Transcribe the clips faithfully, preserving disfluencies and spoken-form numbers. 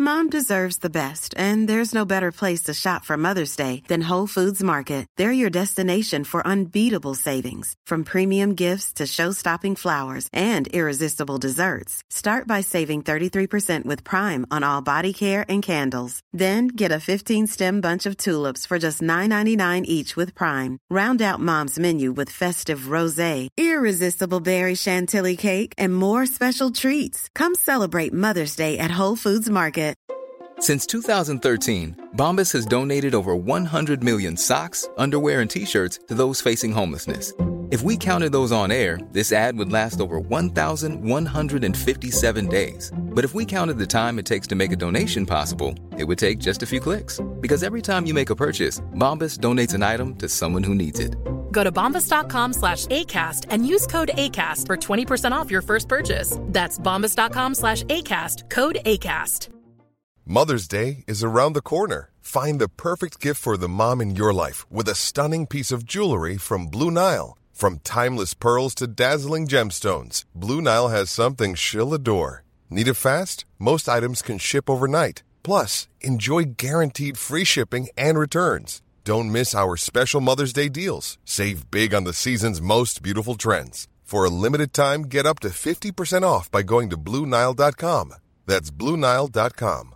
Mom deserves the best, and there's no better place to shop for Mother's Day than Whole Foods Market. They're your destination for unbeatable savings, from premium gifts to show-stopping flowers and irresistible desserts. Start by saving thirty-three percent with Prime on all body care and candles. Then get a fifteen-stem bunch of tulips for just nine ninety-nine each with Prime. Round out Mom's menu with festive rosé, irresistible berry chantilly cake, and more special treats. Come celebrate Mother's Day at Whole Foods Market. Since two thousand thirteen, Bombas has donated over one hundred million socks, underwear, and T-shirts to those facing homelessness. If we counted those on air, this ad would last over one thousand one hundred fifty-seven days. But if we counted the time it takes to make a donation possible, it would take just a few clicks. Because every time you make a purchase, Bombas donates an item to someone who needs it. Go to bombas.com slash ACAST and use code ACAST for twenty percent off your first purchase. That's bombas.com slash ACAST, code ACAST. Mother's Day is around the corner. Find the perfect gift for the mom in your life with a stunning piece of jewelry from Blue Nile. From timeless pearls to dazzling gemstones, Blue Nile has something she'll adore. Need it fast? Most items can ship overnight. Plus, enjoy guaranteed free shipping and returns. Don't miss our special Mother's Day deals. Save big on the season's most beautiful trends. For a limited time, get up to fifty percent off by going to Blue Nile dot com. That's Blue Nile dot com.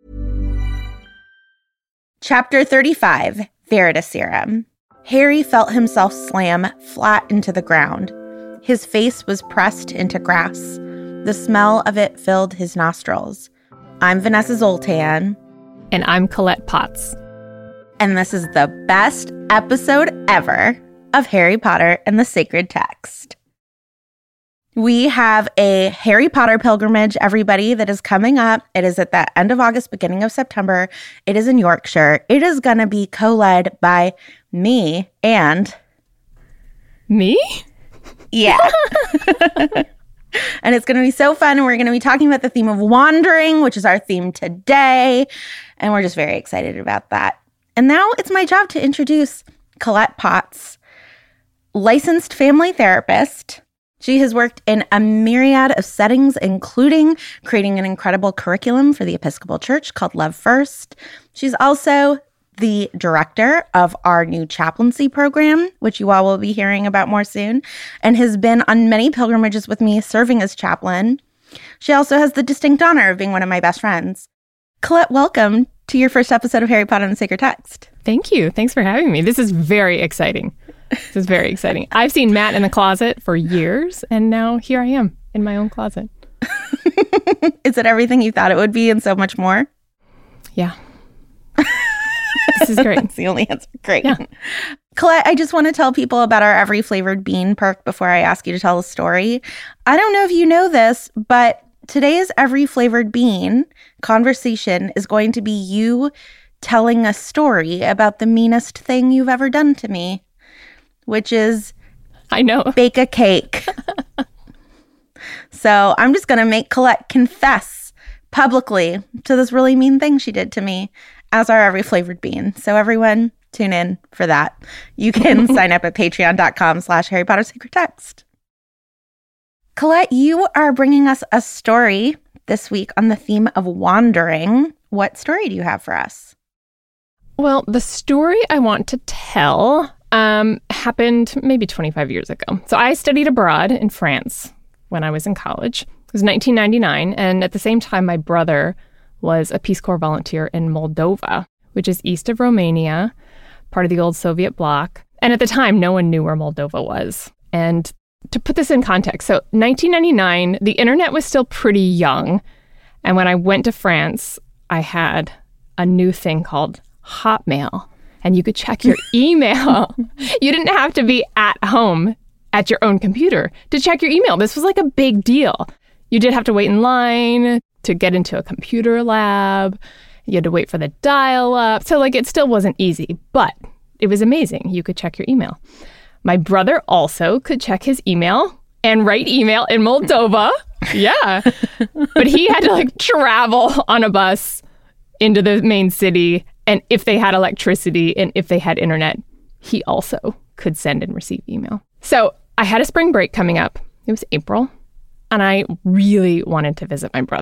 Chapter thirty-five, Veritaserum. Harry felt himself slam flat into the ground. His face was pressed into grass. The smell of it filled his nostrils. I'm Vanessa Zoltan. And I'm Colette Potts. And this is the best episode ever of Harry Potter and the Sacred Text. We have a Harry Potter pilgrimage, everybody, that is coming up. It is at the end of August, beginning of September. It is in Yorkshire. It is going to be co-led by me and... Me? Yeah. And it's going to be so fun. And we're going to be talking about the theme of wandering, which is our theme today. And we're just very excited about that. And now it's my job to introduce Colette Potts, licensed family therapist. She has worked in a myriad of settings, including creating an incredible curriculum for the Episcopal Church called Love First. She's also the director of our new chaplaincy program, which you all will be hearing about more soon, and has been on many pilgrimages with me serving as chaplain. She also has the distinct honor of being one of my best friends. Colette, welcome to your first episode of Harry Potter and the Sacred Text. Thank you. Thanks for having me. This is very exciting. This is very exciting. I've seen Matt in the closet for years, and now here I am in my own closet. Is it everything you thought it would be and so much more? Yeah. This is great. That's the only answer. Great. Yeah. Colette, I just want to tell people about our Every Flavored Bean perk before I ask you to tell a story. I don't know if you know this, but today's Every Flavored Bean conversation is going to be you telling a story about the meanest thing you've ever done to me, which is I know. bake a cake. So I'm just going to make Colette confess publicly to this really mean thing she did to me as our Every Flavored Bean. So everyone, tune in for that. You can sign up at patreon.com slash Harry Potter Sacred Text. Colette, you are bringing us a story this week on the theme of wandering. What story do you have for us? Well, the story I want to tell um, happened maybe twenty-five years ago. So I studied abroad in France when I was in college. It was nineteen ninety-nine, and at the same time, my brother was a Peace Corps volunteer in Moldova, which is east of Romania, part of the old Soviet bloc. And at the time, no one knew where Moldova was. And to put this in context, so nineteen ninety-nine, the internet was still pretty young. And when I went to France, I had a new thing called Hotmail, and you could check your email. You didn't have to be at home at your own computer to check your email. This was like a big deal. You did have to wait in line to get into a computer lab. You had to wait for the dial-up. So like it still wasn't easy, but it was amazing. You could check your email. My brother also could check his email and write email in Moldova. Yeah. But he had to like travel on a bus into the main city. And if they had electricity and if they had internet, he also could send and receive email. So I had a spring break coming up. It was April. And I really wanted to visit my brother.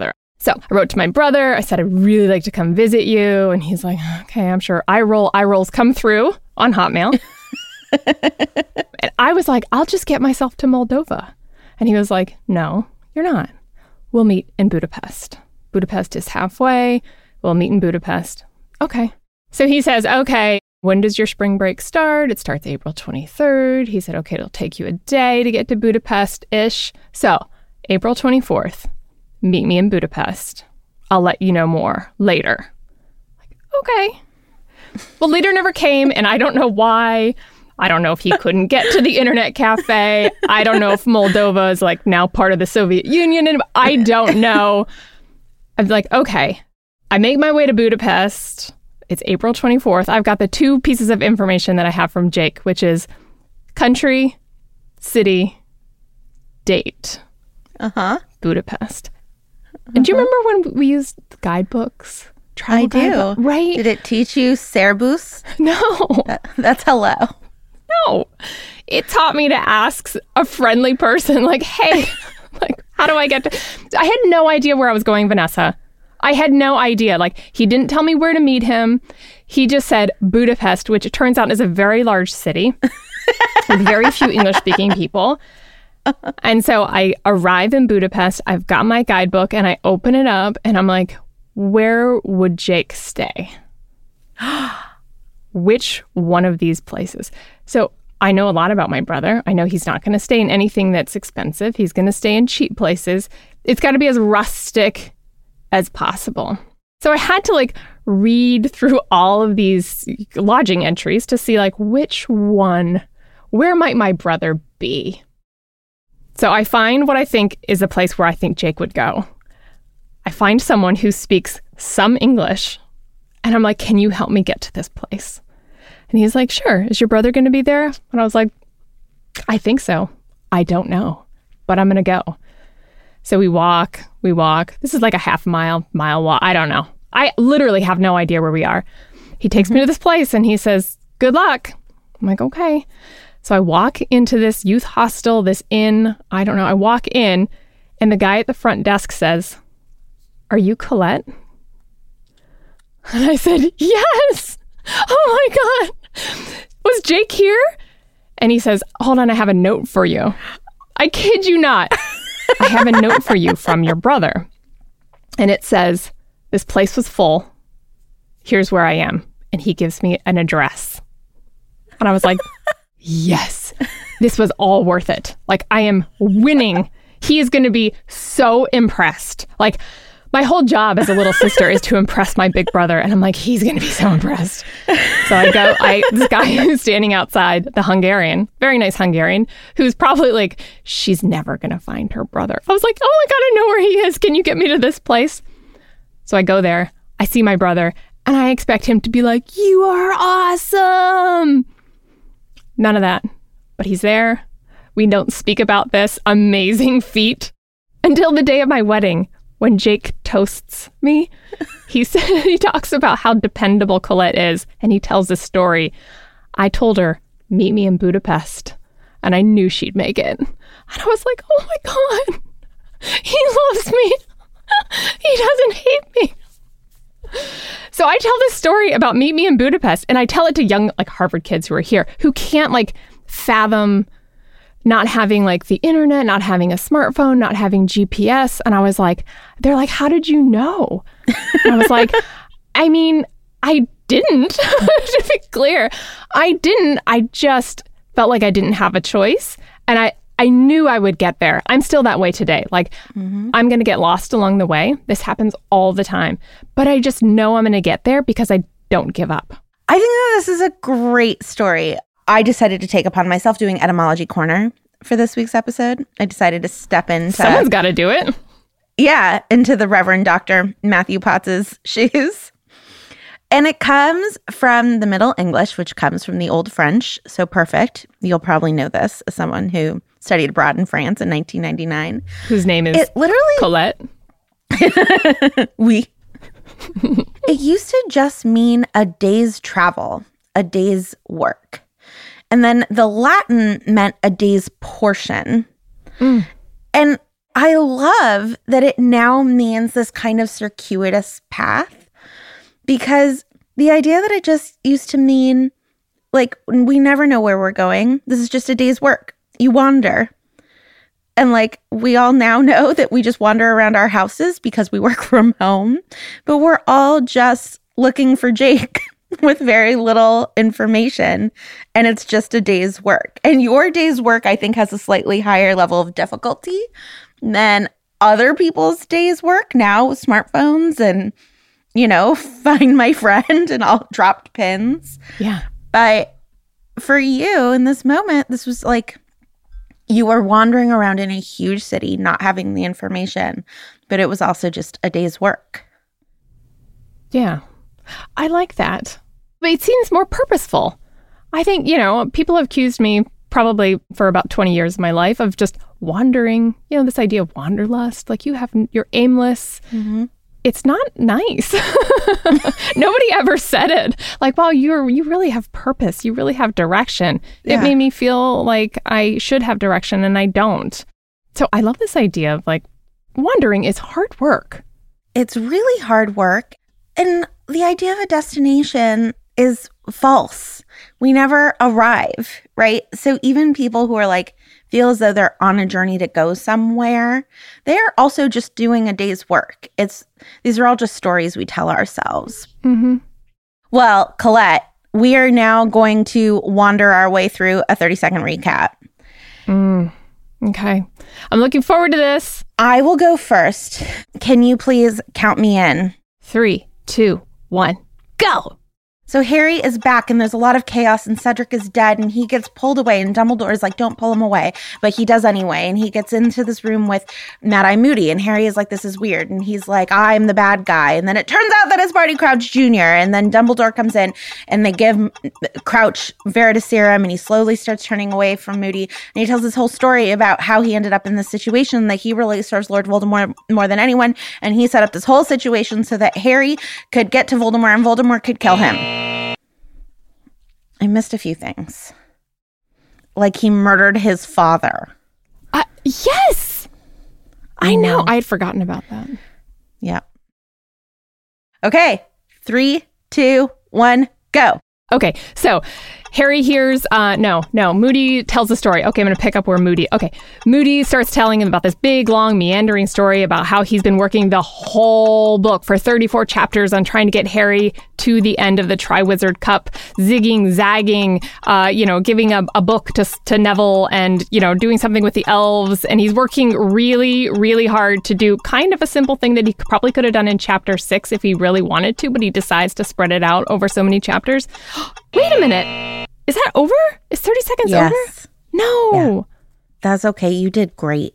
So I wrote to my brother. I said, I'd really like to come visit you. And he's like, okay, I'm sure. Eye roll, eye rolls come through on Hotmail. And I was like, I'll just get myself to Moldova. And he was like, no, you're not. We'll meet in Budapest. Budapest is halfway. We'll meet in Budapest. Okay. So he says, okay, when does your spring break start? It starts April twenty-third. He said, okay, it'll take you a day to get to Budapest-ish. So April twenty-fourth, meet me in Budapest. I'll let you know more later. Like, okay. Well, later never came, and I don't know why. I don't know if he couldn't get to the internet cafe. I don't know if Moldova is like now part of the Soviet Union. And I don't know. I'm like, okay. I make my way to Budapest. It's April twenty-fourth. I've got the two pieces of information that I have from Jake, which is country, city, date. Uh-huh. Budapest. Uh-huh. And do you remember when we used guidebooks? I do. Guidebook, right? Did it teach you Servus? No. That, that's hello. No. It taught me to ask a friendly person, like, hey, like, how do I get to... I had no idea where I was going, Vanessa. I had no idea. Like, he didn't tell me where to meet him. He just said Budapest, which it turns out is a very large city with very few English-speaking people. And so I arrive in Budapest. I've got my guidebook, and I open it up, and I'm like, where would Jake stay? Which one of these places? So I know a lot about my brother. I know he's not going to stay in anything that's expensive. He's going to stay in cheap places. It's got to be as rustic as possible. So I had to like read through all of these lodging entries to see like which one, where might my brother be? So I find what I think is a place where I think Jake would go. I find someone who speaks some English, and I'm like, can you help me get to this place? And he's like, sure. Is your brother going to be there? And I was like, I think so. I don't know, but I'm going to go. So we walk, we walk. This is like a half mile, mile walk. I don't know. I literally have no idea where we are. He takes me to this place and he says, good luck. I'm like, okay. So I walk into this youth hostel, this inn. I don't know. I walk in and the guy at the front desk says, are you Colette? And I said, yes. Oh my God. Was Jake here? And he says, hold on, I have a note for you. I kid you not. I have a note for you from your brother. And it says, this place was full. Here's where I am. And he gives me an address. And I was like, yes, this was all worth it. Like, I am winning. He is going to be so impressed. Like, my whole job as a little sister is to impress my big brother. And I'm like, he's going to be so impressed. So I go, I this guy who's standing outside, the Hungarian, very nice Hungarian, who's probably like, she's never going to find her brother. I was like, oh my God, I know where he is. Can you get me to this place? So I go there. I see my brother. And I expect him to be like, you are awesome. None of that. But he's there. We don't speak about this amazing feat until the day of my wedding. When Jake toasts me, he said, he talks about how dependable Colette is, and he tells this story. I told her, meet me in Budapest, and I knew she'd make it. And I was like, oh my God, he loves me. He doesn't hate me. So I tell this story about meet me in Budapest, and I tell it to young like Harvard kids who are here, who can't like fathom not having like the internet, not having a smartphone, not having G P S. And I was like, they're like, how did you know? And I was like, I mean, I didn't, to be clear. I didn't. I just felt like I didn't have a choice. And I, I knew I would get there. I'm still that way today. Like, mm-hmm. I'm going to get lost along the way. This happens all the time. But I just know I'm going to get there because I don't give up. I think that this is a great story. I decided to take upon myself doing Etymology Corner for this week's episode. I decided to step into... Someone's got to do it. Yeah, into the Reverend Doctor Matthew Potts's shoes. And it comes from the Middle English, which comes from the Old French. So perfect. You'll probably know this as someone who studied abroad in France in nineteen ninety-nine. Whose name is it literally Colette. Oui. It used to just mean a day's travel, a day's work. And then the Latin meant a day's portion. Mm. And I love that it now means this kind of circuitous path, because the idea that it just used to mean, like, we never know where we're going. This is just a day's work. You wander. And, like, we all now know that we just wander around our houses because we work from home. But we're all just looking for Jake with very little information. And it's just a day's work. And your day's work, I think, has a slightly higher level of difficulty than other people's days' work now with smartphones and, you know, find my friend and all dropped pins. Yeah. But for you in this moment, this was like you were wandering around in a huge city, not having the information, but it was also just a day's work. Yeah. I like that. But it seems more purposeful. I think, you know, people have accused me probably for about twenty years of my life of just wandering, you know, this idea of wanderlust, like you have, you're aimless. Mm-hmm. It's not nice. Nobody ever said it. Like, wow, you're, you really have purpose. You really have direction. Yeah. It made me feel like I should have direction and I don't. So I love this idea of like wandering is hard work. It's really hard work. And the idea of a destination is false. We never arrive, right? So even people who are like, feel as though they're on a journey to go somewhere, they're also just doing a day's work. It's these are all just stories we tell ourselves. Mm-hmm. Well, Colette, we are now going to wander our way through a thirty-second recap. Mm, okay. I'm looking forward to this. I will go first. Can you please count me in? Three, two, one, go! So Harry is back and there's a lot of chaos and Cedric is dead and he gets pulled away and Dumbledore is like, don't pull him away. But he does anyway. And he gets into this room with Mad-Eye Moody and Harry is like, this is weird. And he's like, I'm the bad guy. And then it turns out that it's Barty Crouch Junior And then Dumbledore comes in and they give Crouch Veritaserum and he slowly starts turning away from Moody. And he tells this whole story about how he ended up in this situation, that he really serves Lord Voldemort more than anyone. And he set up this whole situation so that Harry could get to Voldemort and Voldemort could kill him. I missed a few things. Like he murdered his father. Uh, yes! I know. I had forgotten about that. Yeah. Okay. Three, two, one, go. Okay. So Harry hears, uh, no, no, Moody tells the story. Okay, I'm going to pick up where Moody, okay. Moody starts telling him about this big, long, meandering story about how he's been working the whole book for thirty-four chapters on trying to get Harry to the end of the Triwizard Cup, zigging, zagging, uh, you know, giving a, a book to, to Neville and, you know, doing something with the elves. And he's working really, really hard to do kind of a simple thing that he probably could have done in chapter six if he really wanted to, but he decides to spread it out over so many chapters. Wait a minute. Is that over? Is thirty seconds yes. over? No. Yeah. That's okay. You did great.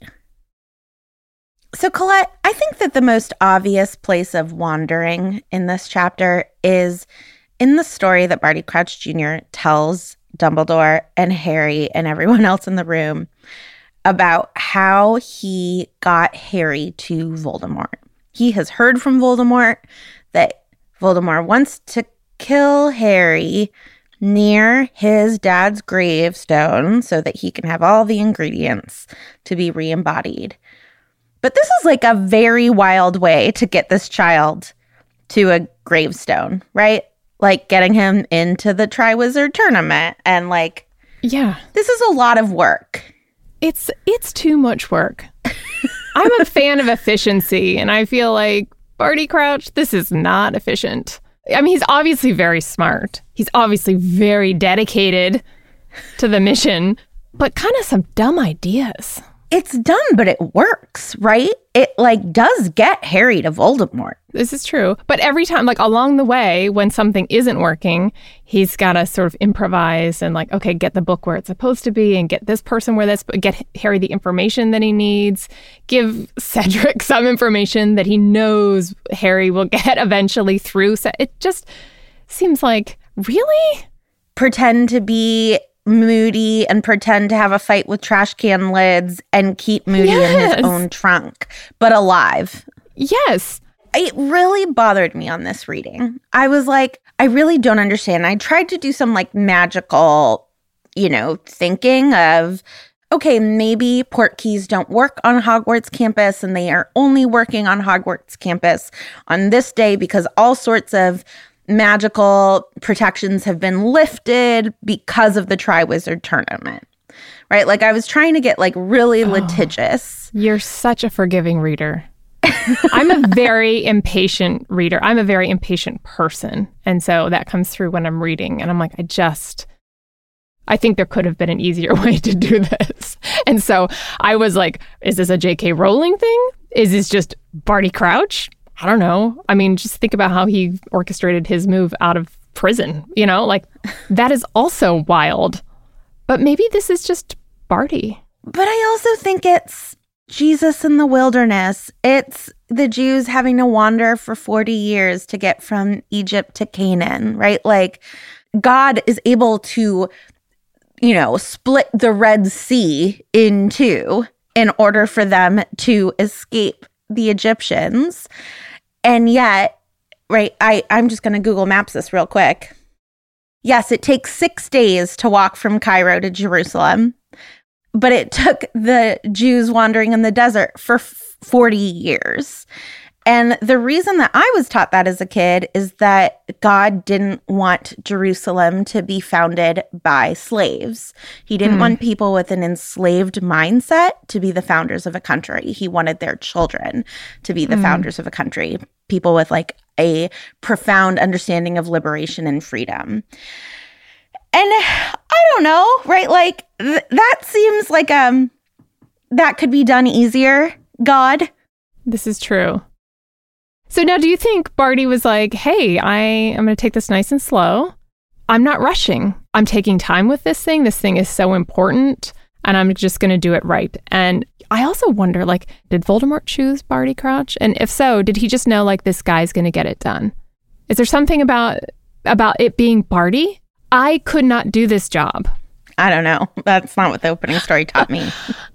So, Colette, I think that the most obvious place of wandering in this chapter is in the story that Barty Crouch Junior tells Dumbledore and Harry and everyone else in the room about how he got Harry to Voldemort. He has heard from Voldemort that Voldemort wants to kill Harry near his dad's gravestone so that he can have all the ingredients to be re-embodied. But this is like a very wild way to get this child to a gravestone, right? Like getting him into the Triwizard Tournament and like, yeah, this is a lot of work. It's it's too much work. I'm a fan of efficiency, and I feel like Barty Crouch, this is not efficient. I mean, he's obviously very smart. He's obviously very dedicated to the mission, but kind of some dumb ideas. It's dumb, but it works, right? It, like, does get Harry to Voldemort. This is true. But every time, like, along the way, when something isn't working, he's got to sort of improvise and, like, okay, get the book where it's supposed to be and get this person where that's, get Harry the information that he needs, give Cedric some information that he knows Harry will get eventually through. So it just seems like, really? Pretend to be Moody and pretend to have a fight with trash can lids and keep Moody yes. in his own trunk, but alive. Yes. It really bothered me on this reading. I was like, I really don't understand. I tried to do some like magical, you know, thinking of, okay, maybe port keys don't work on Hogwarts campus and they are only working on Hogwarts campus on this day because all sorts of magical protections have been lifted because of the Triwizard Tournament, right? Like I was trying to get like really oh, litigious. You're such a forgiving reader. I'm a very impatient reader. I'm a very impatient person. And so that comes through when I'm reading. And I'm like, I just, I think there could have been an easier way to do this. And so I was like, is this a J K Rowling thing? Is this just Barty Crouch? I don't know. I mean, just think about how he orchestrated his move out of prison. You know, like that is also wild. But maybe this is just Barty. But I also think it's Jesus in the wilderness. It's the Jews having to wander for forty years to get from Egypt to Canaan, right? Like God is able to, you know, split the Red Sea in two in order for them to escape the Egyptians. And yet, right, I, I'm just going to Google Maps this real quick. Yes, it takes six days to walk from Cairo to Jerusalem. But it took the Jews wandering in the desert for forty years. And the reason that I was taught that as a kid is that God didn't want Jerusalem to be founded by slaves. He didn't mm. want people with an enslaved mindset to be the founders of a country. He wanted their children to be the mm. founders of a country, people with like a profound understanding of liberation and freedom. And I don't know, right? Like th- that seems like um that could be done easier, God. This is true. So now do you think Barty was like, hey, I am going to take this nice and slow. I'm not rushing. I'm taking time with this thing. This thing is so important and I'm just going to do it right. And I also wonder, like, did Voldemort choose Barty Crouch? And if so, did he just know like this guy's going to get it done? Is there something about about it being Barty? I could not do this job. I don't know. That's not what the opening story taught me.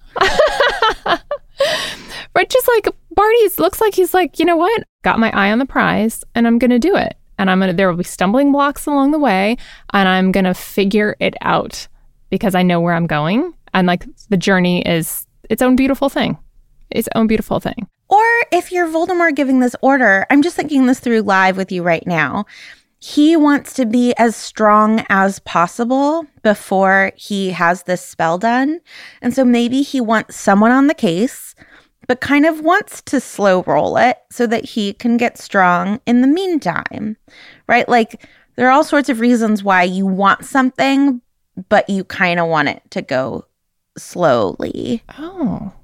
Right, just like Barty looks like he's like, you know what? Got my eye on the prize and I'm going to do it. And I'm going to, there will be stumbling blocks along the way and I'm going to figure it out because I know where I'm going. And like the journey is its own beautiful thing. Its own beautiful thing. Or if you're Voldemort giving this order, I'm just thinking this through live with you right now. He wants to be as strong as possible before he has this spell done. And so maybe he wants someone on the case, but kind of wants to slow roll it so that he can get strong in the meantime, right? Like there are all sorts of reasons why you want something, but you kind of want it to go slowly. Oh,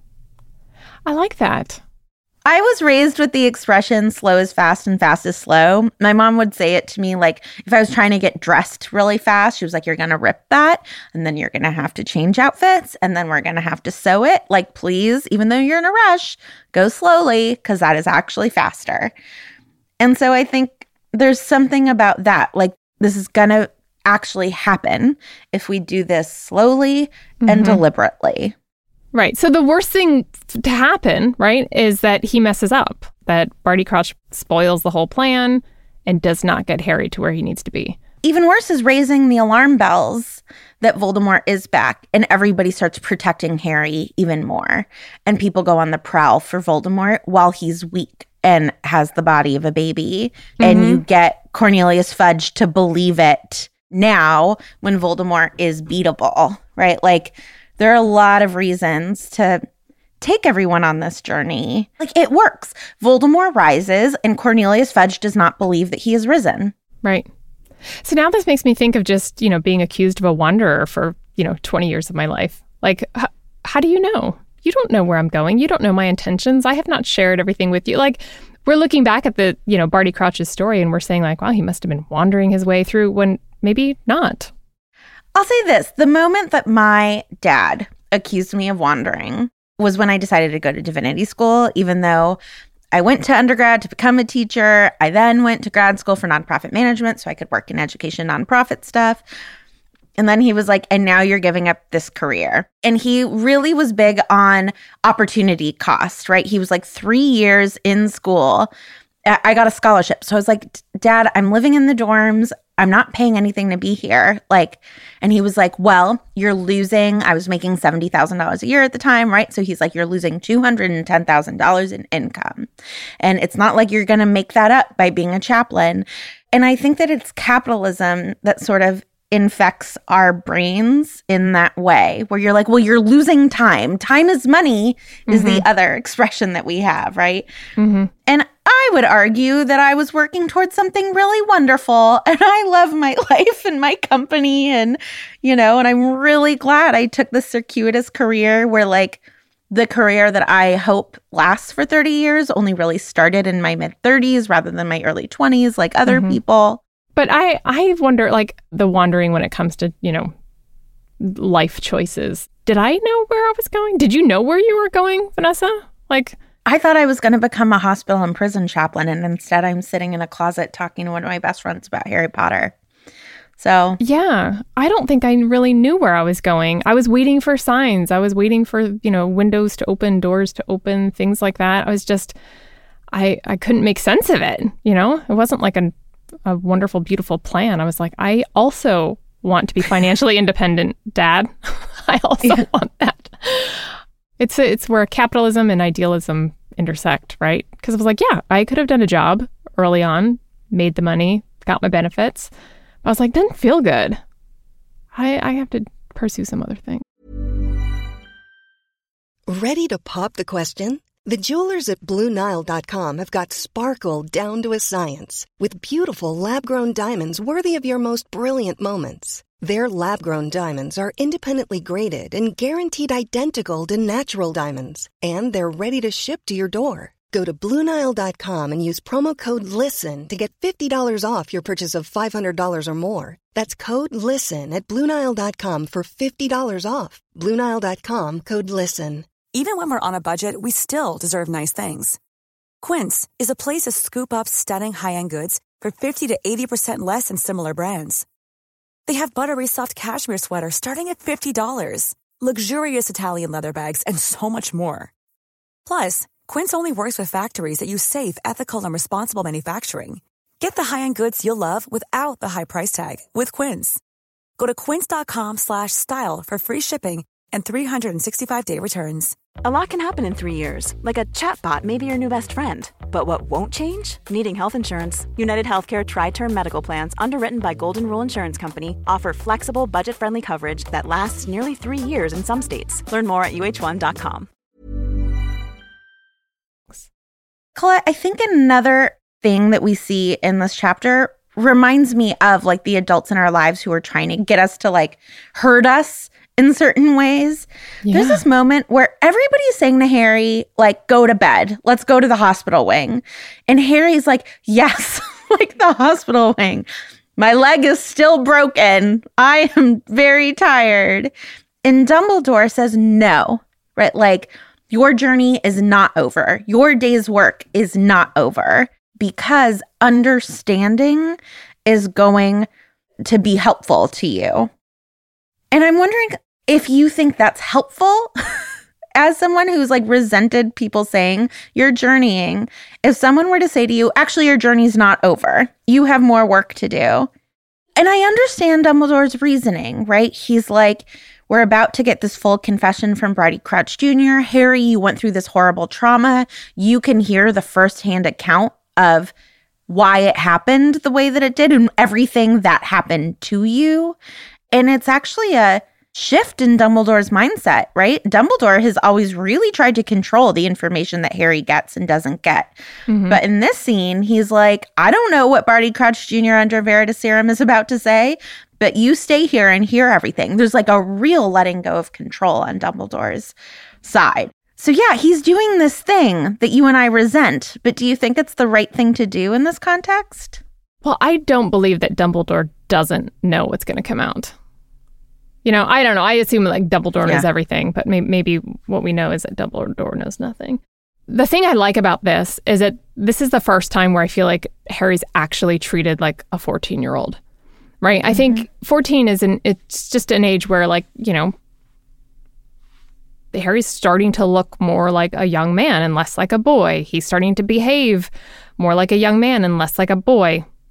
I like that. I was raised with the expression slow is fast and fast is slow. My mom would say it to me like if I was trying to get dressed really fast, she was like, you're going to rip that and then you're going to have to change outfits and then we're going to have to sew it. Like, please, even though you're in a rush, go slowly because that is actually faster. And so I think there's something about that. Like this is going to actually happen if we do this slowly mm-hmm. and deliberately. Right. So the worst thing to happen, right, is that he messes up, that Barty Crouch spoils the whole plan and does not get Harry to where he needs to be. Even worse is raising the alarm bells that Voldemort is back and everybody starts protecting Harry even more. And people go on the prowl for Voldemort while he's weak and has the body of a baby. Mm-hmm. And you get Cornelius Fudge to believe it now when Voldemort is beatable, right? Like, there are a lot of reasons to take everyone on this journey. Like, it works. Voldemort rises, and Cornelius Fudge does not believe that he has risen. Right. So now this makes me think of just, you know, being accused of a wanderer for, you know, twenty years of my life. Like, h- how do you know? You don't know where I'm going. You don't know my intentions. I have not shared everything with you. Like, we're looking back at the, you know, Barty Crouch's story, and we're saying, like, wow, he must have been wandering his way through when maybe not. I'll say this. The moment that my dad accused me of wandering was when I decided to go to divinity school, even though I went to undergrad to become a teacher. I then went to grad school for nonprofit management so I could work in education nonprofit stuff. And then he was like, and now you're giving up this career. And he really was big on opportunity cost, right? He was like three years in school. I got a scholarship. So I was like, Dad, I'm living in the dorms. I'm not paying anything to be here. Like, and he was like, well, you're losing, I was making seventy thousand dollars a year at the time, right? So he's like, you're losing two hundred ten thousand dollars in income. And it's not like you're going to make that up by being a chaplain. And I think that it's capitalism that sort of infects our brains in that way, where you're like, well, you're losing time. Time is money is mm-hmm. the other expression that we have, right? Mm-hmm. And I would argue that I was working towards something really wonderful, and I love my life and my company, and, you know, and I'm really glad I took this circuitous career where, like, the career that I hope lasts for thirty years only really started in my mid-thirties rather than my early twenties, like other mm-hmm. people. But I, I wonder, like, the wandering when it comes to, you know, life choices. Did I know where I was going? Did you know where you were going, Vanessa? Like, I thought I was going to become a hospital and prison chaplain, and instead I'm sitting in a closet talking to one of my best friends about Harry Potter. So, yeah, I don't think I really knew where I was going. I was waiting for signs. I was waiting for, you know, windows to open, doors to open, things like that. I was just, I, I couldn't make sense of it. You know, it wasn't like a, a wonderful, beautiful plan. I was like, I also want to be financially independent, Dad. I also yeah. want that. It's a, it's where capitalism and idealism intersect, right? Because I was like, yeah, I could have done a job early on, made the money, got my benefits. But I was like, didn't feel good. I, I have to pursue some other thing. Ready to pop the question? The jewelers at Blue Nile dot com have got sparkle down to a science with beautiful lab-grown diamonds worthy of your most brilliant moments. Their lab-grown diamonds are independently graded and guaranteed identical to natural diamonds. And they're ready to ship to your door. Go to Blue Nile dot com and use promo code LISTEN to get fifty dollars off your purchase of five hundred dollars or more. That's code LISTEN at Blue Nile dot com for fifty dollars off. Blue Nile dot com, code LISTEN. Even when we're on a budget, we still deserve nice things. Quince is a place to scoop up stunning high-end goods for fifty to eighty percent less than similar brands. They have buttery soft cashmere sweaters starting at fifty dollars, luxurious Italian leather bags, and so much more. Plus, Quince only works with factories that use safe, ethical, and responsible manufacturing. Get the high-end goods you'll love without the high price tag with Quince. Go to quince.com slash style for free shipping and three hundred sixty-five day returns. A lot can happen in three years, like a chatbot may be your new best friend. But what won't change? Needing health insurance. United Healthcare Tri-Term Medical Plans, underwritten by Golden Rule Insurance Company, offer flexible, budget-friendly coverage that lasts nearly three years in some states. Learn more at U H one dot com. Colette, I think another thing that we see in this chapter reminds me of, like, the adults in our lives who are trying to get us to, like, hurt us in certain ways. Yeah. There's this moment where everybody's saying to Harry, like, go to bed. Let's go to the hospital wing. And Harry's like, yes, like the hospital wing. My leg is still broken. I am very tired. And Dumbledore says no, right? Like, your journey is not over. Your day's work is not over, because understanding is going to be helpful to you. And I'm wondering if you think that's helpful as someone who's, like, resented people saying you're journeying. If someone were to say to you, actually, your journey's not over, you have more work to do. And I understand Dumbledore's reasoning, right? He's like, we're about to get this full confession from Barty Crouch Junior Harry, you went through this horrible trauma. You can hear the firsthand account of why it happened the way that it did and everything that happened to you. And it's actually a shift in Dumbledore's mindset, right? Dumbledore has always really tried to control the information that Harry gets and doesn't get. Mm-hmm. But in this scene, he's like, I don't know what Barty Crouch Junior under Veritaserum is about to say, but you stay here and hear everything. There's, like, a real letting go of control on Dumbledore's side. So yeah, he's doing this thing that you and I resent, but do you think it's the right thing to do in this context? Well, I don't believe that Dumbledore doesn't know what's going to come out. You know, I don't know. I assume, like, Dumbledore knows yeah. everything, but may- maybe what we know is that Dumbledore knows nothing. The thing I like about this is that this is the first time where I feel like Harry's actually treated like a fourteen-year-old, right? Mm-hmm. I think fourteen is an, it's just an age where, like, you know, Harry's starting to look more like a young man and less like a boy. He's starting to behave more like a young man and less like a boy.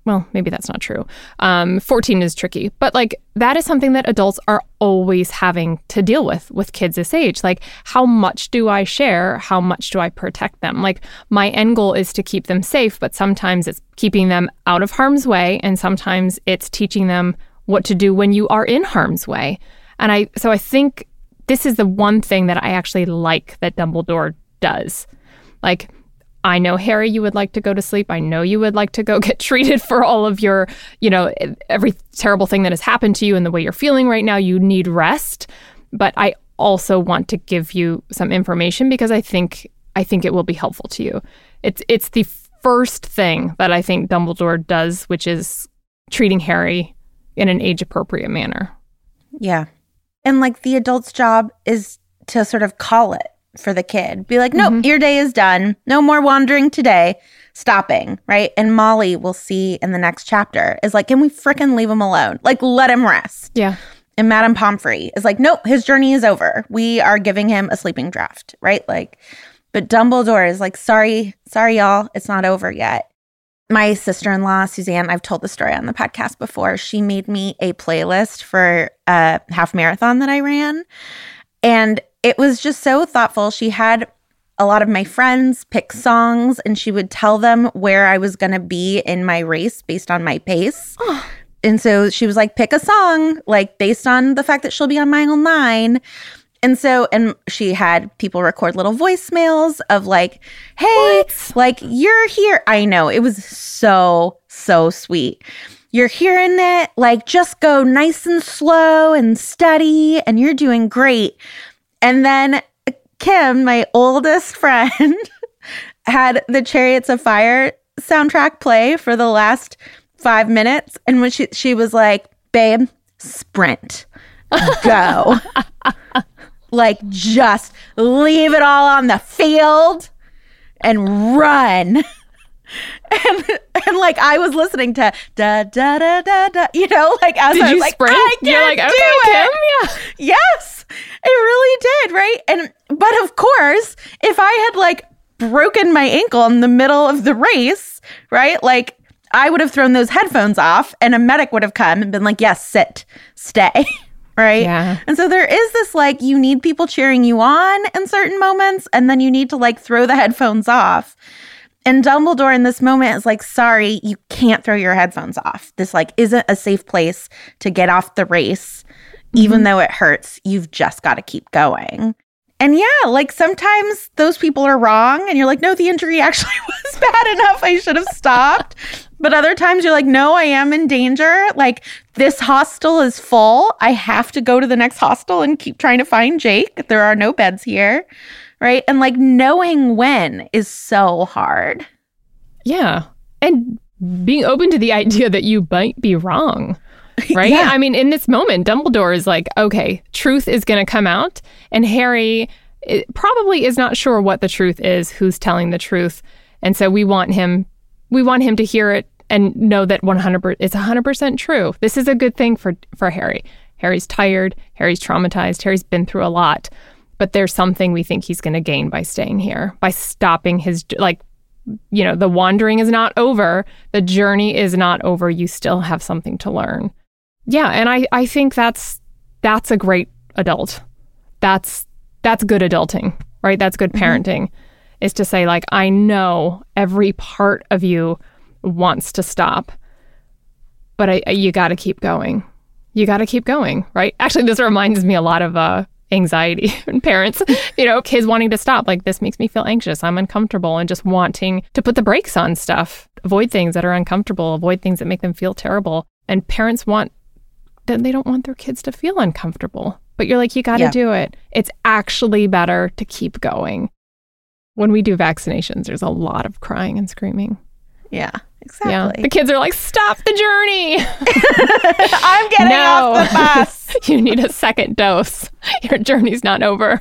well, maybe that's not true. Um, fourteen is tricky. But like that is something that adults are always having to deal with with kids this age. Like, how much do I share? How much do I protect them? Like, my end goal is to keep them safe, but sometimes it's keeping them out of harm's way. And sometimes it's teaching them what to do when you are in harm's way. And I, so I think this is the one thing that I actually like that Dumbledore does. Like, I know, Harry, you would like to go to sleep. I know you would like to go get treated for all of your, you know, every terrible thing that has happened to you and the way you're feeling right now. You need rest. But I also want to give you some information because I think I think it will be helpful to you. It's it's the first thing that I think Dumbledore does, which is treating Harry in an age-appropriate manner. Yeah. And like the adult's job is to sort of call it for the kid. Be like, no, mm-hmm. your day is done. No more wandering today. Stopping, right? And Molly, we'll see in the next chapter, is like, can we frickin' leave him alone? Like, let him rest. Yeah. And Madame Pomfrey is like, nope, his journey is over. We are giving him a sleeping draft, right? Like, but Dumbledore is like, sorry, sorry, y'all. It's not over yet. My sister-in-law, Suzanne, I've told the story on the podcast before. She made me a playlist for a half marathon that I ran. And it was just so thoughtful. She had a lot of my friends pick songs, and she would tell them where I was going to be in my race based on my pace. Oh. And so she was like, pick a song, like based on the fact that she'll be on mile nine. And so, and she had people record little voicemails of like, hey, what? Like, you're here. I know. It was so, so sweet. You're hearing it. Like, just go nice and slow and steady, and you're doing great. And then Kim, my oldest friend, had the Chariots of Fire soundtrack play for the last five minutes. And when she, she was like, babe, sprint, go. Like, just leave it all on the field and run. And, and like, I was listening to da da da da da, you know, like as did I was you like, sprint? I can You're like, okay, do it. Kim, yeah. Yes, it really did, right? And but of course, if I had like broken my ankle in the middle of the race, right, like I would have thrown those headphones off, and a medic would have come and been like, yes, sit, stay. Right? Yeah. And so there is this like, you need people cheering you on in certain moments, and then you need to like throw the headphones off. And Dumbledore in this moment is like, sorry, you can't throw your headphones off. This like isn't a safe place to get off the race. Mm-hmm. Even though it hurts, you've just got to keep going. And yeah, like sometimes those people are wrong and you're like, no, the injury actually was bad enough. I should have stopped. But other times you're like, no, I am in danger. Like, this hostel is full. I have to go to the next hostel and keep trying to find Jake. There are no beds here. Right. And like knowing when is so hard. Yeah. And being open to the idea that you might be wrong. Right. Yeah. I mean, in this moment, Dumbledore is like, OK, truth is going to come out. And Harry probably is not sure what the truth is, who's telling the truth. And so we want him we want him to hear it and know that one hundred percent it's one hundred percent true. This is a good thing for, for Harry. Harry's tired. Harry's traumatized. Harry's been through a lot. But there's something we think he's going to gain by staying here, by stopping his, like, you know, the wandering is not over. The journey is not over. You still have something to learn. Yeah. And I, I think that's that's a great adult. That's that's good adulting, right? That's good parenting. Mm-hmm. Is to say, like, I know every part of you wants to stop, but I, you got to keep going. You got to keep going, right? Actually, this reminds me a lot of uh, anxiety and parents, you know, kids wanting to stop. Like, this makes me feel anxious. I'm uncomfortable, and just wanting to put the brakes on stuff, avoid things that are uncomfortable, avoid things that make them feel terrible. And parents want that they don't want their kids to feel uncomfortable. But you're like, you got to yeah. do it. It's actually better to keep going. When we do vaccinations, there's a lot of crying and screaming. Yeah, exactly. Yeah. The kids are like, stop the journey. I'm getting no. off the bus. You need a second dose. Your journey's not over.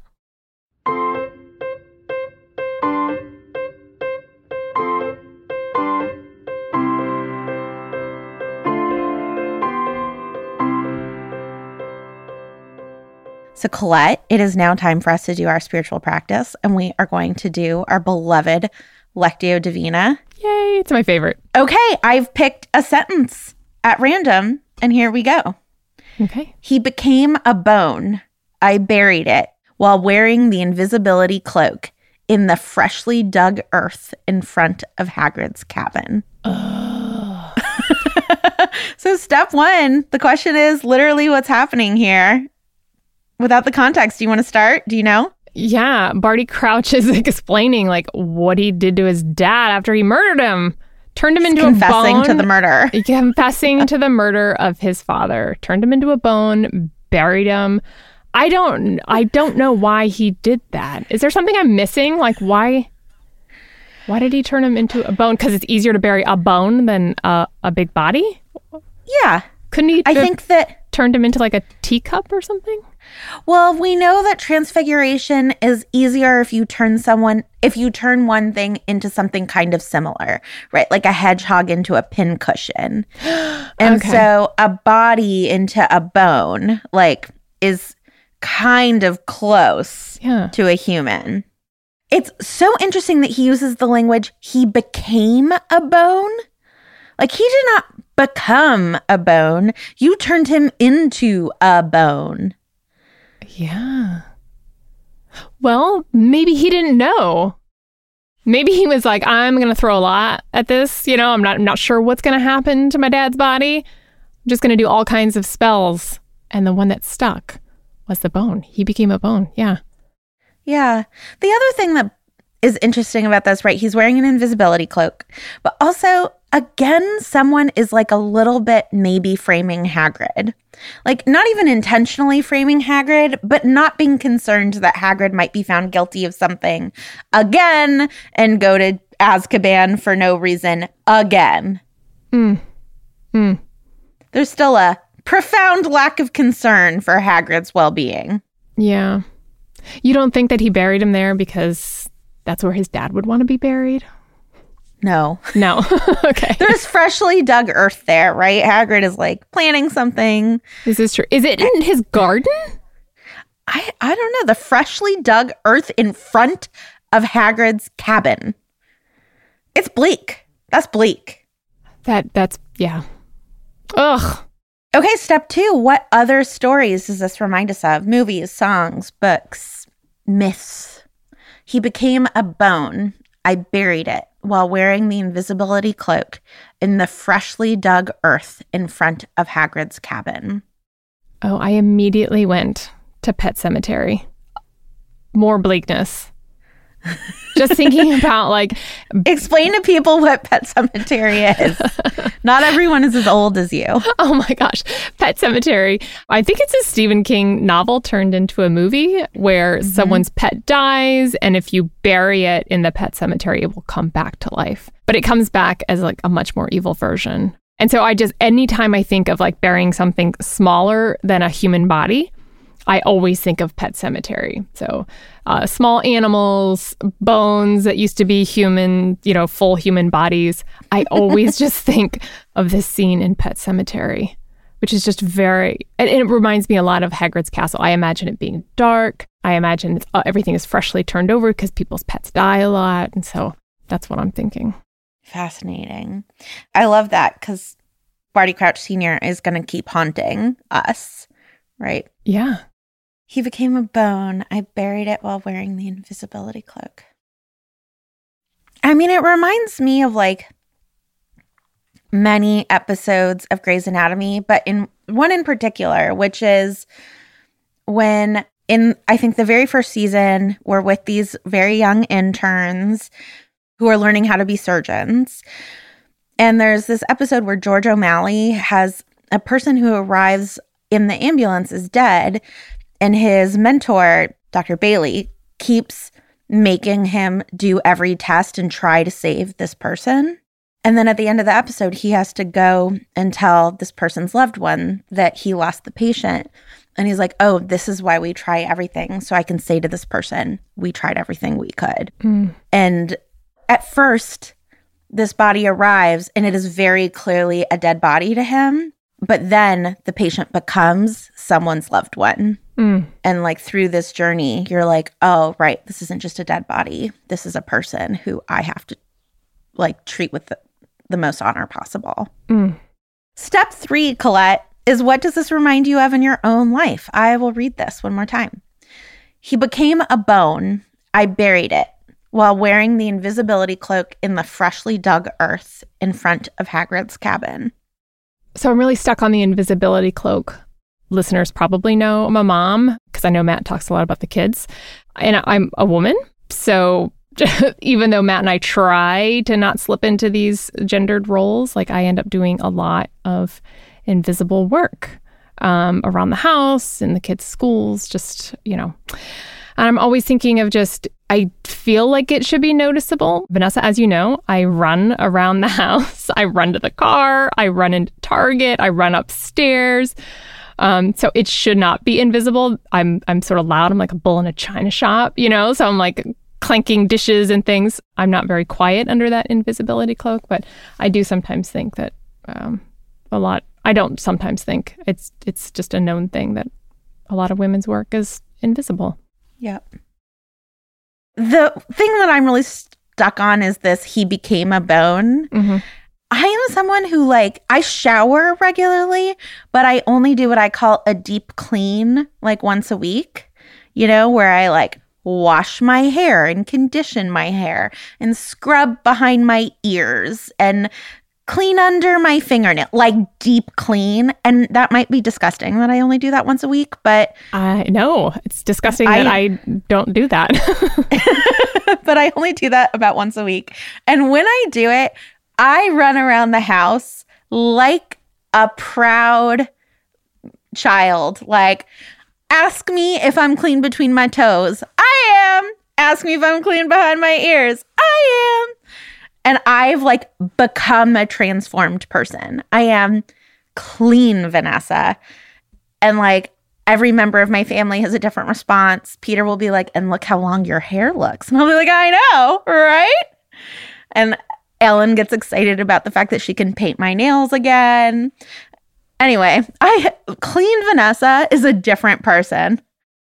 So Colette, it is now time for us to do our spiritual practice, and we are going to do our beloved Lectio Divina. Yay! Yay! It's my favorite. Okay, I've picked a sentence at random, and here we go. Okay. He became a bone. I buried it while wearing the invisibility cloak in the freshly dug earth in front of Hagrid's cabin. Oh. So step one, the question is literally what's happening here. Without the context, do you want to start? Do you know? Yeah, Barty Crouch is explaining like what he did to his dad after he murdered him. Turned him He's into confessing a bone. to the murder. Confessing to the murder of his father. Turned him into a bone, buried him. I don't I don't know why he did that. Is there something I'm missing? Like why why did he turn him into a bone? Because it's easier to bury a bone than a, a big body? Yeah. Couldn't he I think that turned him into like a teacup or something? Well, we know that transfiguration is easier if you turn someone, if you turn one thing into something kind of similar, right? Like a hedgehog into a pincushion. And Okay. so a body into a bone, like, is kind of close Yeah. to a human. It's so interesting that he uses the language, he became a bone. Like, he did not become a bone. You turned him into a bone. Yeah. Well, maybe he didn't know. Maybe he was like, I'm going to throw a lot at this. You know, I'm not I'm not sure what's going to happen to my dad's body. I'm just going to do all kinds of spells. And the one that stuck was the bone. He became a bone. Yeah. Yeah. The other thing that is interesting about this, right? He's wearing an invisibility cloak, but also, again, someone is like a little bit maybe framing Hagrid. Like, not even intentionally framing Hagrid, but not being concerned that Hagrid might be found guilty of something again and go to Azkaban for no reason again. Mm. Mm. There's still a profound lack of concern for Hagrid's well-being. Yeah. You don't think that he buried him there because that's where his dad would want to be buried? No. No. Okay. There's freshly dug earth there, right? Hagrid is like planting something. Is this true? Is it in his garden? I, I don't know. The freshly dug earth in front of Hagrid's cabin. It's bleak. That's bleak. That that's yeah. Ugh. Okay, step two. What other stories does this remind us of? Movies, songs, books, myths. He became a bone. I buried it while wearing the invisibility cloak in the freshly dug earth in front of Hagrid's cabin. Oh, I immediately went to Pet Sematary. More bleakness. Just thinking about like... Explain to people what Pet Sematary is. Not everyone is as old as you. Oh my gosh. Pet Sematary. I think it's a Stephen King novel turned into a movie where mm-hmm. someone's pet dies, and if you bury it in the pet cemetery, it will come back to life. But it comes back as like a much more evil version. And so I just, anytime I think of like burying something smaller than a human body, I always think of Pet Sematary. So uh, small animals, bones that used to be human, you know, full human bodies. I always just think of this scene in Pet Sematary, which is just very, and it reminds me a lot of Hagrid's castle. I imagine it being dark. I imagine it's, uh, everything is freshly turned over because people's pets die a lot. And so that's what I'm thinking. Fascinating. I love that because Barty Crouch Senior is going to keep haunting us, right? Yeah. He became a bone. I buried it while wearing the invisibility cloak. I mean, it reminds me of like many episodes of Grey's Anatomy, but in one in particular, which is when in, I think the very first season, we're with these very young interns who are learning how to be surgeons. And there's this episode where George O'Malley has a person who arrives in the ambulance is dead. And his mentor, Doctor Bailey, keeps making him do every test and try to save this person. And then at the end of the episode, he has to go and tell this person's loved one that he lost the patient. And he's like, oh, this is why we try everything. So I can say to this person, we tried everything we could. Mm. And at first, this body arrives and it is very clearly a dead body to him. But then the patient becomes someone's loved one. Mm. And like through this journey, you're like, oh, right, this isn't just a dead body. This is a person who I have to like treat with the, the most honor possible. Mm. Step three, Colette, is what does this remind you of in your own life? I will read this one more time. He became a bone. I buried it while wearing the invisibility cloak in the freshly dug earth in front of Hagrid's cabin. So I'm really stuck on the invisibility cloak. Listeners probably know I'm a mom because I know Matt talks a lot about the kids. And I'm a woman. So even though Matt and I try to not slip into these gendered roles, like I end up doing a lot of invisible work um, around the house, in the kids' schools, just, you know. And I'm always thinking of just, I feel like it should be noticeable. Vanessa, as you know, I run around the house. I run to the car. I run into Target. I run upstairs. Um, so it should not be invisible. I'm I'm sort of loud. I'm like a bull in a china shop, you know? So I'm like clanking dishes and things. I'm not very quiet under that invisibility cloak, but I do sometimes think that um, a lot, I don't sometimes think, it's it's just a known thing that a lot of women's work is invisible. Yep. The thing that I'm really stuck on is this, he became a bone. Mm-hmm. I am someone who, like, I shower regularly, but I only do what I call a deep clean, like once a week, you know, where I like wash my hair and condition my hair and scrub behind my ears and clean under my fingernail, like deep clean. And that might be disgusting that I only do that once a week, but I know it's disgusting I, that I don't do that. But I only do that about once a week. And when I do it, I run around the house like a proud child. Like, ask me if I'm clean between my toes. I am. Ask me if I'm clean behind my ears. I am. And I've like become a transformed person. I am clean, Vanessa. And like every member of my family has a different response. Peter will be like, and look how long your hair looks. And I'll be like, I know, right? And Ellen gets excited about the fact that she can paint my nails again. Anyway, I clean Vanessa is a different person.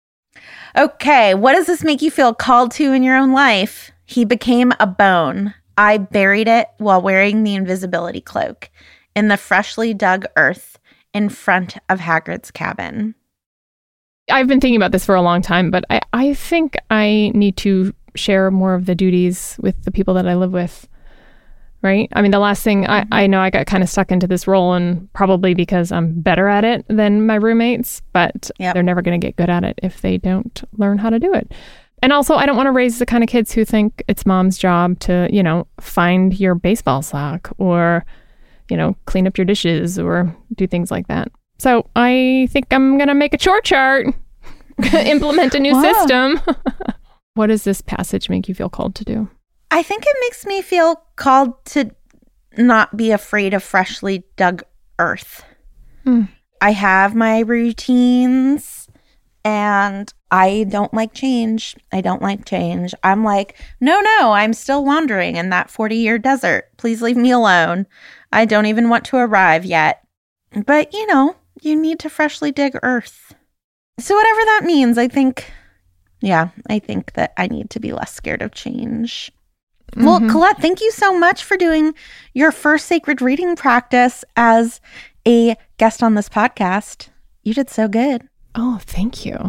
Okay, what does this make you feel called to in your own life? He became a bone. I buried it while wearing the invisibility cloak in the freshly dug earth in front of Hagrid's cabin. I've been thinking about this for a long time, but I, I think I need to share more of the duties with the people that I live with, right? I mean, the last thing, I, I know I got kind of stuck into this role, and probably because I'm better at it than my roommates, but yep. They're never going to get good at it if they don't learn how to do it. And also, I don't want to raise the kind of kids who think it's mom's job to, you know, find your baseball sock or, you know, clean up your dishes or do things like that. So I think I'm going to make a chore chart, implement a new wow. system. What does this passage make you feel called to do? I think it makes me feel called to not be afraid of freshly dug earth. Mm. I have my routines. And I don't like change. I don't like change. I'm like, no, no, I'm still wandering in that forty-year desert. Please leave me alone. I don't even want to arrive yet. But, you know, you need to freshly dig earth. So whatever that means, I think, yeah, I think that I need to be less scared of change. Mm-hmm. Well, Colette, thank you so much for doing your first sacred reading practice as a guest on this podcast. You did so good. Oh, thank you.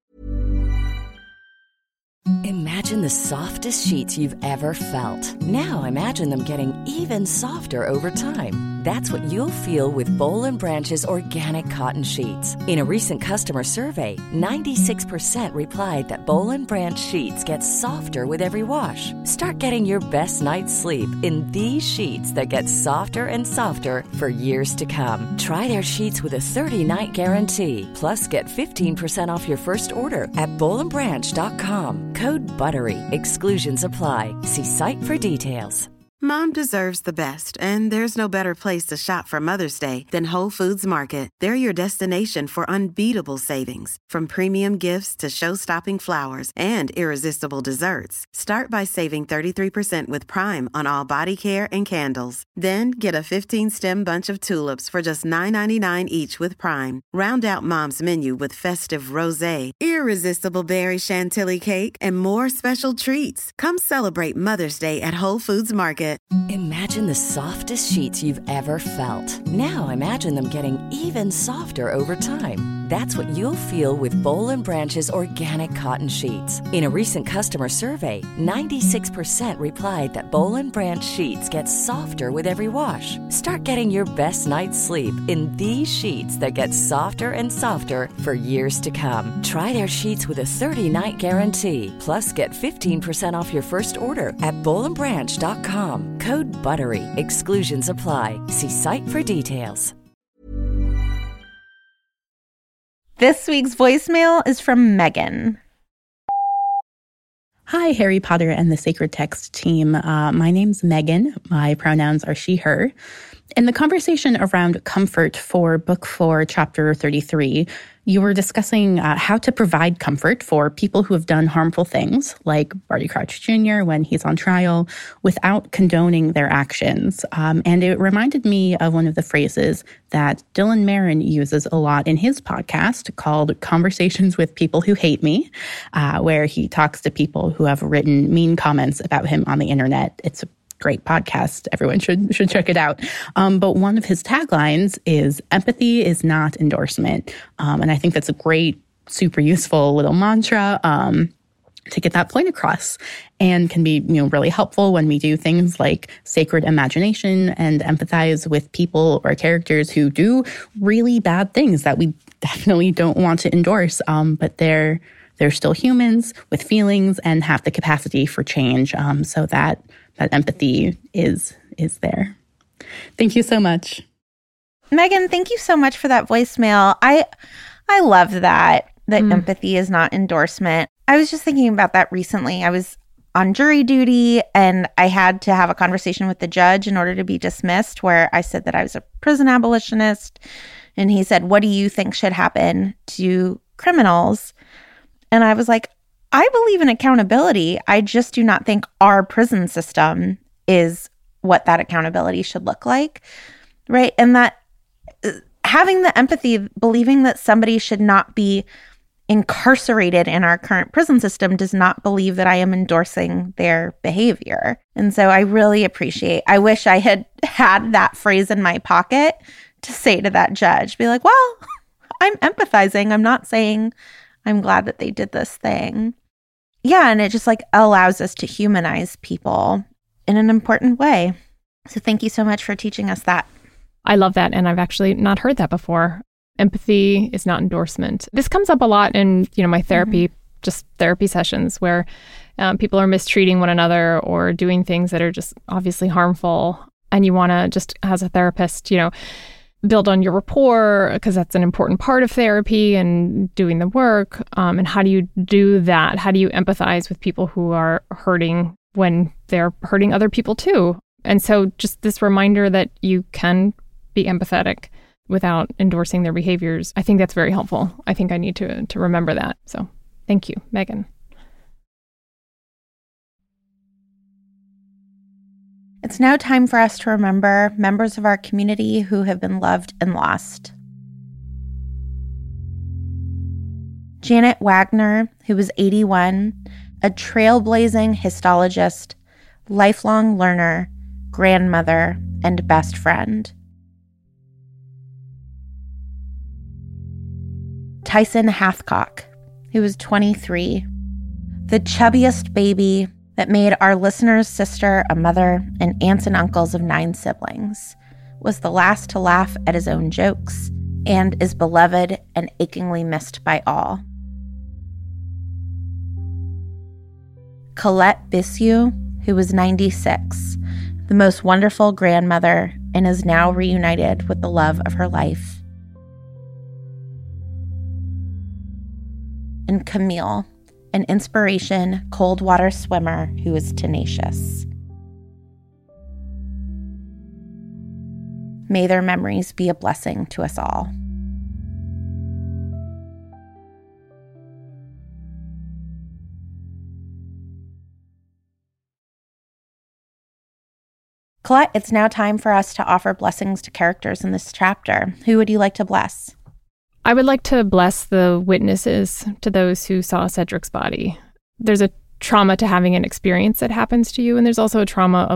Imagine the softest sheets you've ever felt. Now imagine them getting even softer over time. That's what you'll feel with Boll and Branch's organic cotton sheets. In a recent customer survey, ninety-six percent replied that Boll and Branch sheets get softer with every wash. Start getting your best night's sleep in these sheets that get softer and softer for years to come. Try their sheets with a thirty-night guarantee. Plus, get fifteen percent off your first order at boll and branch dot com. Code BUTTERY. Exclusions apply. See site for details. Mom deserves the best, and there's no better place to shop for Mother's Day than Whole Foods Market. They're your destination for unbeatable savings, from premium gifts to show-stopping flowers and irresistible desserts. Start by saving thirty-three percent with Prime on all body care and candles. Then get a fifteen-stem bunch of tulips for just nine ninety-nine each with Prime. Round out Mom's menu with festive rosé, irresistible berry chantilly cake, and more special treats. Come celebrate Mother's Day at Whole Foods Market. Market. Imagine the softest sheets you've ever felt. Now imagine them getting even softer over time. That's what you'll feel with Boll and Branch's organic cotton sheets. In a recent customer survey, ninety-six percent replied that Boll and Branch sheets get softer with every wash. Start getting your best night's sleep in these sheets that get softer and softer for years to come. Try their sheets with a thirty-night guarantee. Plus, get fifteen percent off your first order at boll and branch dot com. Code BUTTERY. Exclusions apply. See site for details. This week's voicemail is from Megan. Hi, Harry Potter and the Sacred Text team. Uh, my name's Megan. My pronouns are she, her. In the conversation around comfort for Book four, Chapter thirty-three, you were discussing uh, how to provide comfort for people who have done harmful things, like Barty Crouch Junior when he's on trial, without condoning their actions. Um, and it reminded me of one of the phrases that Dylan Marin uses a lot in his podcast called Conversations with People Who Hate Me, uh, where he talks to people who have written mean comments about him on the internet. It's a great podcast. Everyone should should check it out. Um, but one of his taglines is empathy is not endorsement. Um, and I think that's a great, super useful little mantra um, to get that point across, and can be, you know, really helpful when we do things like sacred imagination and empathize with people or characters who do really bad things that we definitely don't want to endorse. Um, but they're they're still humans with feelings and have the capacity for change. Um, so that that empathy is is there. Thank you so much. Megan, thank you so much for that voicemail. I I love that, that mm. empathy is not endorsement. I was just thinking about that recently. I was on jury duty and I had to have a conversation with the judge in order to be dismissed, where I said that I was a prison abolitionist. And he said, what do you think should happen to criminals? And I was like, I believe in accountability. I just do not think our prison system is what that accountability should look like, right? And that uh, having the empathy, believing that somebody should not be incarcerated in our current prison system does not believe that I am endorsing their behavior. And so I really appreciate, I wish I had had that phrase in my pocket to say to that judge, be like, well, I'm empathizing. I'm not saying I'm glad that they did this thing. Yeah, and it just like allows us to humanize people in an important way. So thank you so much for teaching us that. I love that. And I've actually not heard that before. Empathy is not endorsement. This comes up a lot in, you know, my therapy, mm-hmm. just therapy sessions where um, people are mistreating one another or doing things that are just obviously harmful. And you want to just, as a therapist, you know, build on your rapport, because that's an important part of therapy and doing the work. Um, and how do you do that? How do you empathize with people who are hurting when they're hurting other people too? And so just this reminder that you can be empathetic without endorsing their behaviors, I think that's very helpful. I think I need to to remember that. So thank you, Megan. It's now time for us to remember members of our community who have been loved and lost. Janet Wagner, who was eighty-one, a trailblazing histologist, lifelong learner, grandmother, and best friend. Tyson Hathcock, who was twenty-three, the chubbiest baby that made our listener's sister a mother and aunts and uncles of nine siblings, was the last to laugh at his own jokes, and is beloved and achingly missed by all. Colette Bissiou, who was ninety-six, the most wonderful grandmother, and is now reunited with the love of her life. And Camille, an inspiration cold water swimmer who is tenacious. May their memories be a blessing to us all. Colette, it's now time for us to offer blessings to characters in this chapter. Who would you like to bless? I would like to bless the witnesses to those who saw Cedric's body. There's a trauma to having an experience that happens to you, and there's also a trauma of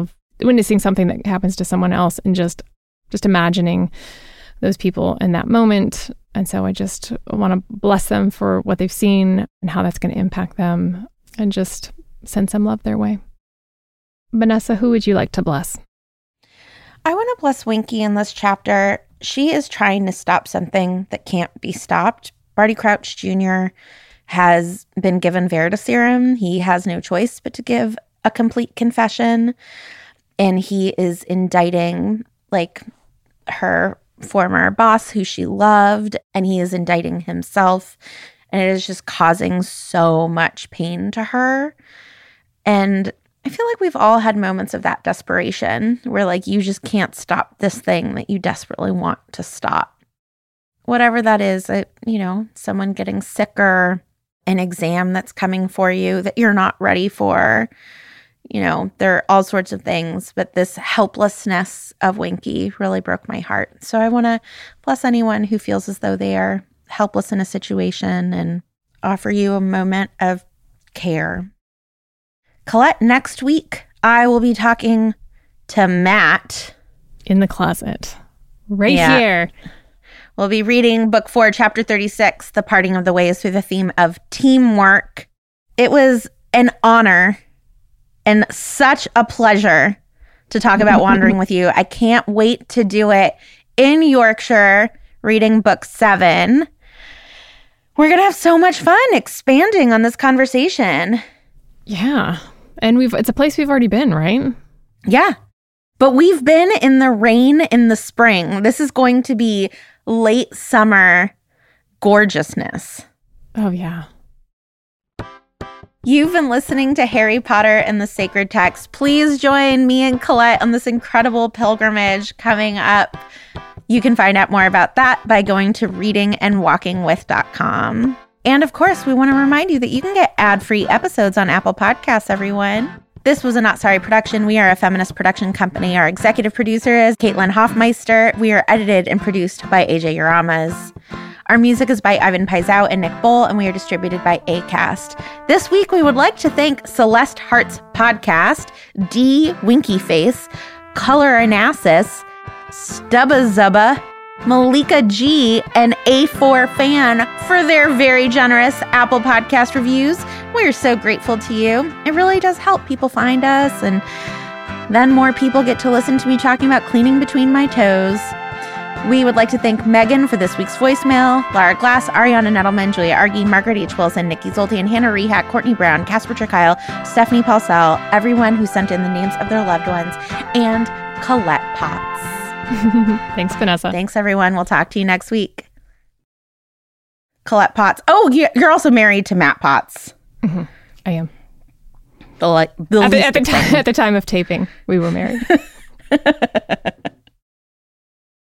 witnessing something that happens to someone else and just just imagining those people in that moment. And so I just want to bless them for what they've seen and how that's going to impact them and just send some love their way. Vanessa, who would you like to bless? I want to bless Winky in this chapter. She is trying to stop something that can't be stopped. Barty Crouch Junior has been given Veritaserum. He has no choice but to give a complete confession. And he is indicting, like, her former boss who she loved, and he is indicting himself. And it is just causing so much pain to her. And I feel like we've all had moments of that desperation where, like, you just can't stop this thing that you desperately want to stop. Whatever that is, uh, you know, someone getting sicker, an exam that's coming for you that you're not ready for. You know, there are all sorts of things, but this helplessness of Winky really broke my heart. So I want to bless anyone who feels as though they are helpless in a situation and offer you a moment of care. Colette, next week, I will be talking to Matt. In the closet. Right yeah. here. We'll be reading book four, chapter thirty-six, The Parting of the Ways, through the theme of teamwork. It was an honor and such a pleasure to talk about Wandering with you. I can't wait to do it in Yorkshire, reading book seven. We're going to have so much fun expanding on this conversation. Yeah. And we've it's a place we've already been, right? Yeah. But we've been in the rain in the spring. This is going to be late summer gorgeousness. Oh, yeah. You've been listening to Harry Potter and the Sacred Text. Please join me and Colette on this incredible pilgrimage coming up. You can find out more about that by going to reading and walking with dot com. And of course, we want to remind you that you can get ad-free episodes on Apple Podcasts, everyone. This was a Not Sorry production. We are a feminist production company. Our executive producer is Caitlin Hoffmeister. We are edited and produced by A J Uramas. Our music is by Ivan Paisau and Nick Bowl, and we are distributed by Acast. This week, we would like to thank Celeste Hart's podcast, D Winky Face, Color Anasis, Stubba Zubba, Malika G, and A four Fan for their very generous Apple Podcast reviews. We're so grateful to you. It really does help people find us, and then more people get to listen to me talking about cleaning between my toes. We would like to thank Megan for this week's voicemail, Lara Glass, Ariana Nettleman, Julia Argy, Margaret H. Wilson, Nikki Zoltan, Hannah Rehack, Courtney Brown, Casper Trikyle, Stephanie Paulsell, everyone who sent in the names of their loved ones, and Colette Potts. Thanks, Vanessa. Thanks, everyone. We'll talk to you next week. Colette Potts. Oh, you're also married to Matt Potts. Mm-hmm. I am. The, like, the at, the, at, the t- at the time of taping, we were married.